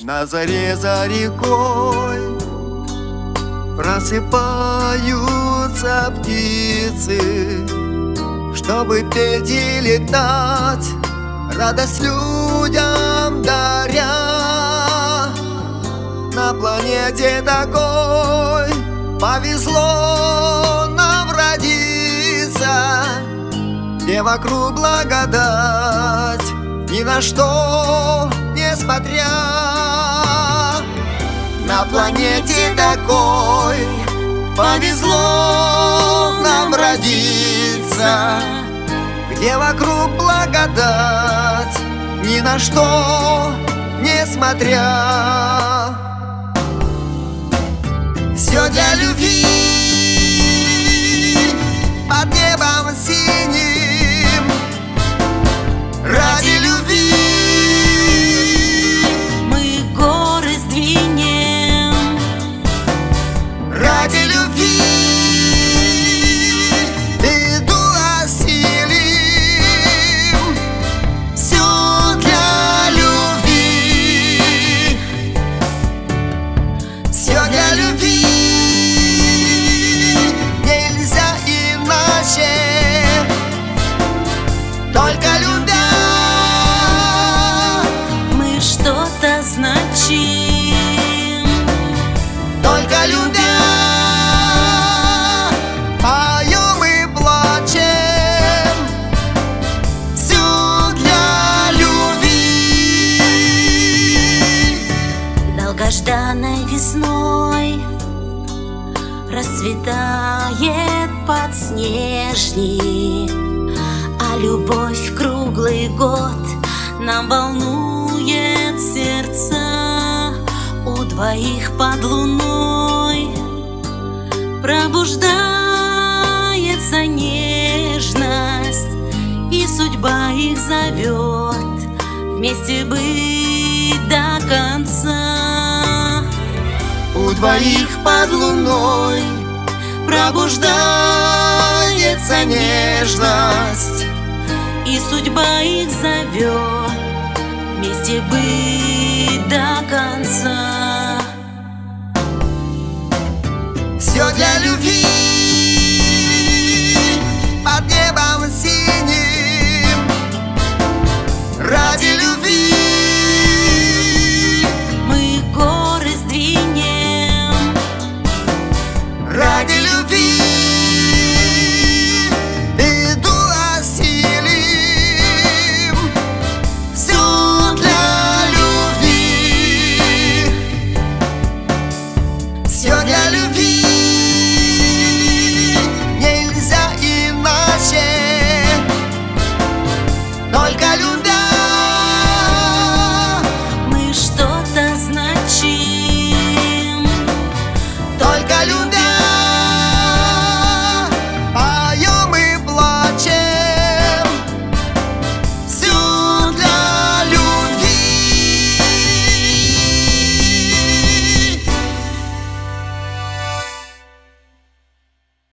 На заре за рекой просыпаются птицы, чтобы петь и летать, радость людям даря. На планете такой повезло нам родиться, где вокруг благодать, ни на что несмотря. На планете такой повезло нам родиться, где вокруг благодать, ни на что несмотря. Все для любви под небом синим, ради любви мы горы сдвинем, ради любви беду осилим. Все для любви, все для любви. Нельзя иначе, только любя мы что-то значим. только любя, поем и плачем. Все для любви. Долгожданной весной расцветает подснежник, а любовь круглый год нам волнует сердца. У двоих под луной пробуждается нежность, и судьба их зовет вместе быть до конца. У двоих под луной пробуждается нежность, И судьба их зовет вместе быть до конца. все для любви.